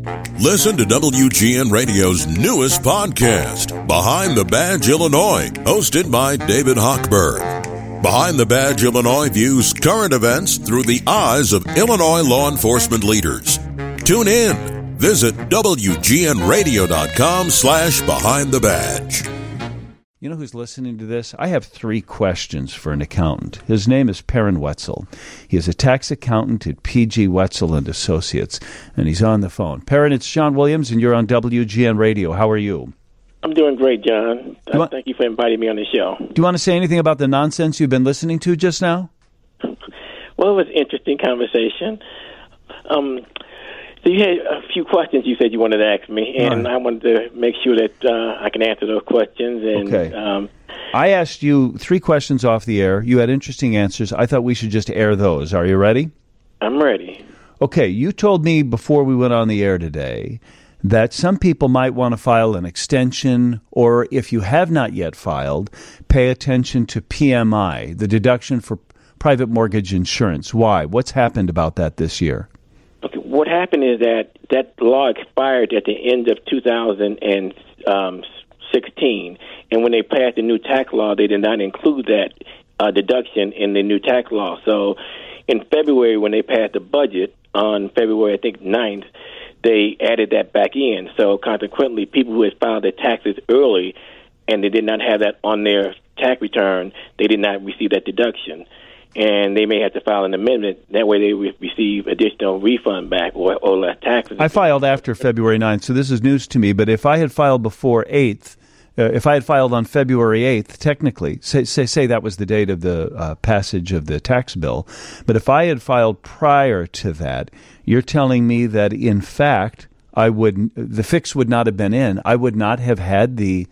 Listen to WGN Radio's newest podcast, Behind the Badge Illinois, hosted by David Hochberg. Behind the Badge Illinois views current events through the eyes of Illinois law enforcement leaders. Tune in. Visit WGNRadio.com/Behind the Badge. You know who's listening to this? I have 3 questions for an accountant. His name is Perrin Wetzel. He is a tax accountant at PG Wetzel and Associates, and he's on the phone. Perrin, it's John Williams, and you're on WGN Radio. How are you? I'm doing great, John. Thank you for inviting me on the show. Do you want to say anything about the nonsense you've been listening to just now? Well, it was an interesting conversation. So you had a few questions you said you wanted to ask me, and I wanted to make sure that I can answer those questions. And, okay. I asked you 3 questions off the air. You had interesting answers. I thought we should just air those. Are you ready? I'm ready. Okay. You told me before we went on the air today that some people might want to file an extension, or if you have not yet filed, pay attention to PMI, the deduction for private mortgage insurance. Why? What's happened about that this year? Okay, what happened is that law expired at the end of 2016, and when they passed the new tax law, they did not include that deduction in the new tax law. So in February, when they passed the budget on February, I think, 9th, they added that back in. So consequently, people who had filed their taxes early and they did not have that on their tax return, they did not receive that deduction. And they may have to file an amendment. That way they receive additional refund back or less taxes. I filed after February 9th, so this is news to me. But if I had filed before 8th, if I had filed on February 8th, technically, say that was the date of the passage of the tax bill, but if I had filed prior to that, you're telling me that, in fact, the fix would not have been in. I would not have had the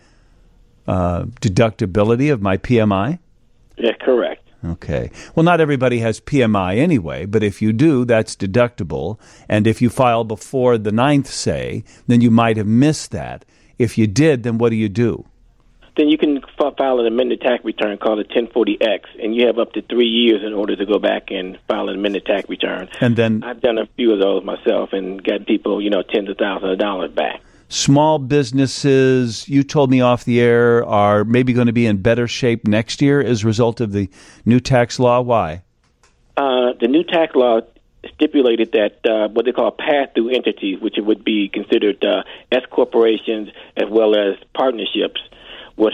deductibility of my PMI? Yeah, correct. Okay. Well, not everybody has PMI anyway, but if you do, that's deductible. And if you file before the 9th, say, then you might have missed that. If you did, then what do you do? Then you can file an amended tax return called a 1040X, and you have up to 3 years in order to go back and file an amended tax return. And then I've done a few of those myself and got people, tens of thousands of dollars back. Small businesses, you told me off the air, are maybe going to be in better shape next year as a result of the new tax law. Why? The new tax law stipulated that what they call pass-through entities, which would be considered S corporations as well as partnerships, would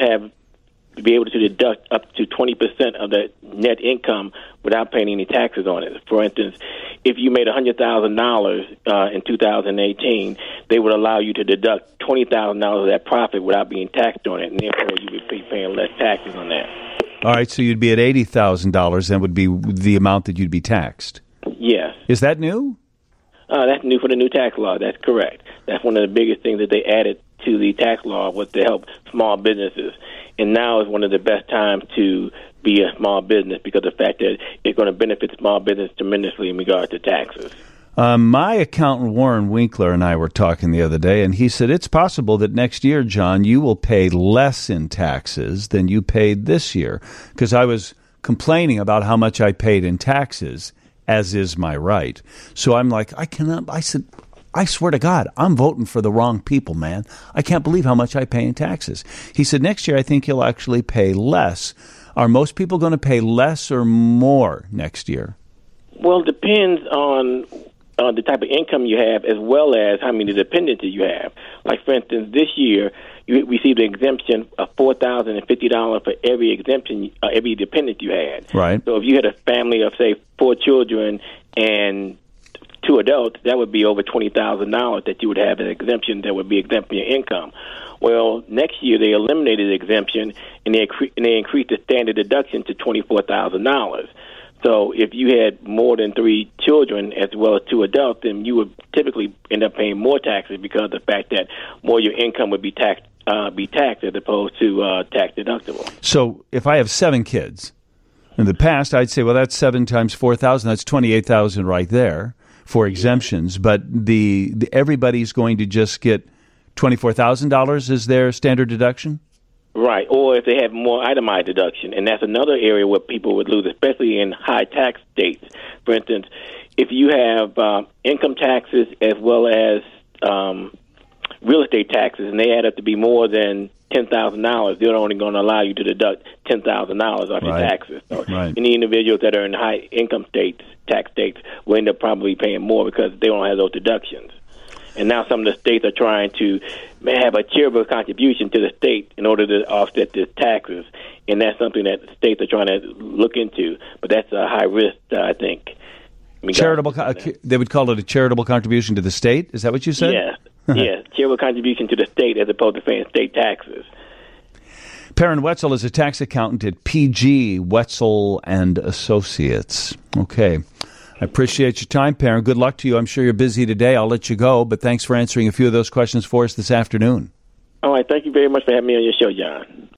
be able to deduct up to 20% of the net income without paying any taxes on it. For instance, if you made $100,000 in 2018, they would allow you to deduct $20,000 of that profit without being taxed on it, and therefore you would be paying less taxes on that. All right, so you'd be at $80,000, then would be the amount that you'd be taxed. Yes. Is that new? That's new for the new tax law. That's correct. That's one of the biggest things that they added to the tax law, was to help small businesses. And now is one of the best times to be a small business because of the fact that it's going to benefit small business tremendously in regard to taxes. My accountant, Warren Winkler, and I were talking the other day, and he said it's possible that next year, John, you will pay less in taxes than you paid this year, because I was complaining about how much I paid in taxes, as is my right. So I'm like, I said, I swear to God, I'm voting for the wrong people, man. I can't believe how much I pay in taxes. He said, next year I think you'll actually pay less. Are most people going to pay less or more next year? Well, it depends on the type of income you have, as well as how many dependents you have. Like, for instance, this year you received an exemption of $4,050 for every dependent you had. Right. So if you had a family of, say, 4 children and 2 adults, that would be over $20,000 that you would have an exemption that would be exempt from your income. Well, next year they eliminated the exemption and they increased the standard deduction to $24,000. So if you had more than 3 children as well as 2 adults, then you would typically end up paying more taxes because of the fact that more of your income would be taxed as opposed to tax deductible. So if I have 7 kids, in the past I'd say, well, that's 7 times 4,000, that's 28,000 right there for exemptions. But everybody's going to just get $24,000 as their standard deduction? Right, or if they have more itemized deduction. And that's another area where people would lose, especially in high tax states. For instance, if you have income taxes as well as real estate taxes, and they add up to be more than $10,000, they're only going to allow you to deduct $10,000 off your taxes. So any individuals that are in high income tax states, will end up probably paying more because they don't have those deductions. And now some of the states are trying to have a charitable contribution to the state in order to offset the taxes, and that's something that the states are trying to look into. But that's a high risk, I think. Charitable, they would call it a charitable contribution to the state? Is that what you said? Yes. Yes, charitable contribution to the state as opposed to paying state taxes. Perrin Wetzel is a tax accountant at PG Wetzel and Associates. Okay. I appreciate your time, Perrin. Good luck to you. I'm sure you're busy today. I'll let you go, but thanks for answering a few of those questions for us this afternoon. All right. Thank you very much for having me on your show, John.